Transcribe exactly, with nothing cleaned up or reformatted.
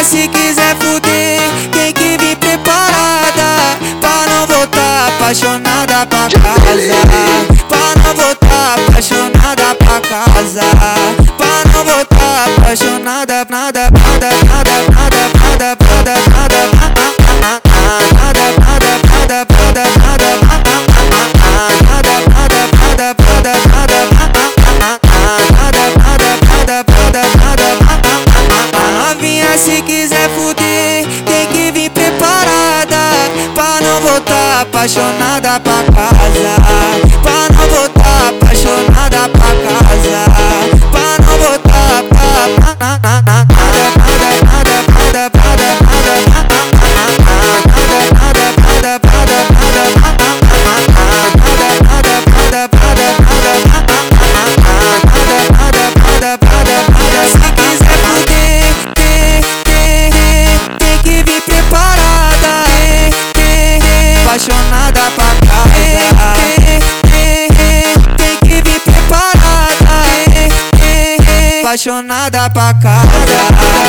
se quiser fuder, tem que vir preparada pra não voltar apaixonada pra casa. Pra não voltar apaixonada pra casa. Pra não voltar apaixonada, nada, nada, nada, nada, nada, nada, nada, nada, nada, nada, nada, nada, nada, novinha, se quiser fuder, tem que vir preparada pra não voltar apaixonada pra casa. Pra não voltar apaixonada pra casa. Pra não voltar pra nada, nada, nada, nada, nada, nada, nada, se quiser fuder, tem que vir preparada, apaixonada pra casa. Tem que vir preparada, apaixonada pra casa.